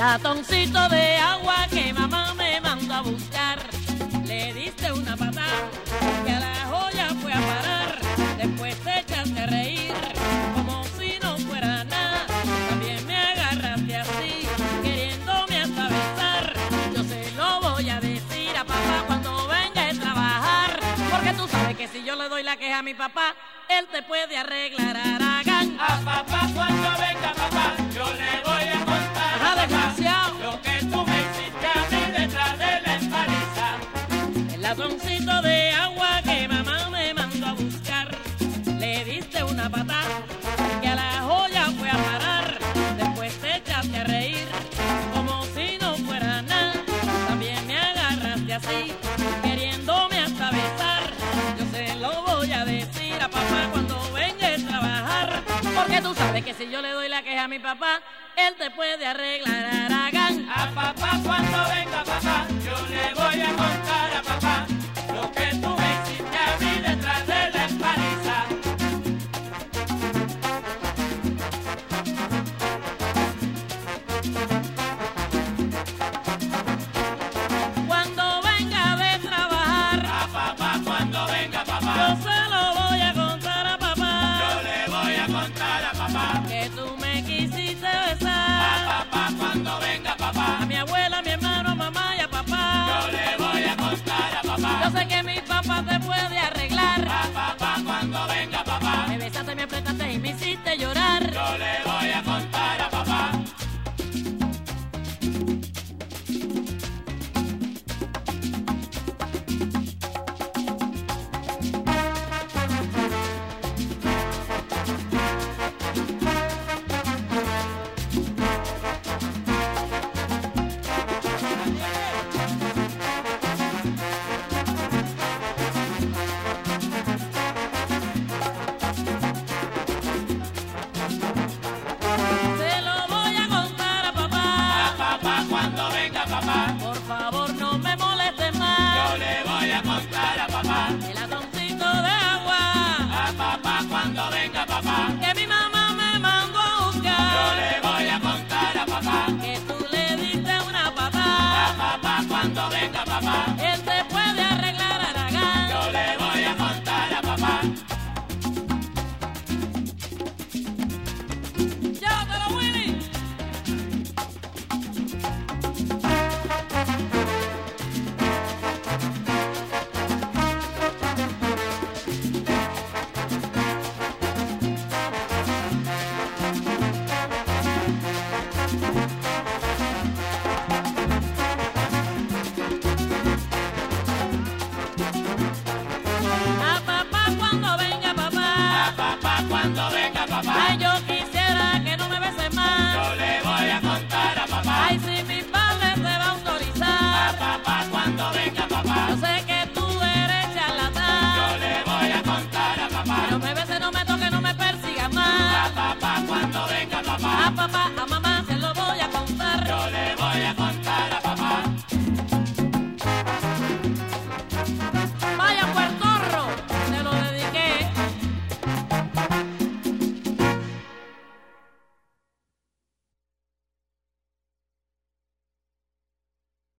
Latoncito de agua que mamá me mandó a buscar. Le diste una patada que a la joya fue a parar. Después te echaste a reír como si no fuera nada. También me agarraste así, queriéndome hasta besar. Yo se lo voy a decir a papá cuando venga a trabajar, porque tú sabes que si yo le doy la queja a mi papá, él te puede arreglar, Aragán. A papá cuando venga papá, yo le voy a contar. Ajá, desgraciado. Lo que tú me hiciste a mí detrás de la empaliza. El latoncito de agua que mamá me mandó a buscar. Le diste una patada que a la joya fue a parar. Después te echaste a reír como si no fuera nada. También me agarraste así, queriéndome hasta besar. Yo se lo voy a decir a papá cuando venga a trabajar, porque tú sabes que si yo le doy la queja a mi papá, él te puede arreglar, Aragán. A papá cuando venga papá, yo le voy a contar a papá lo que tú me hiciste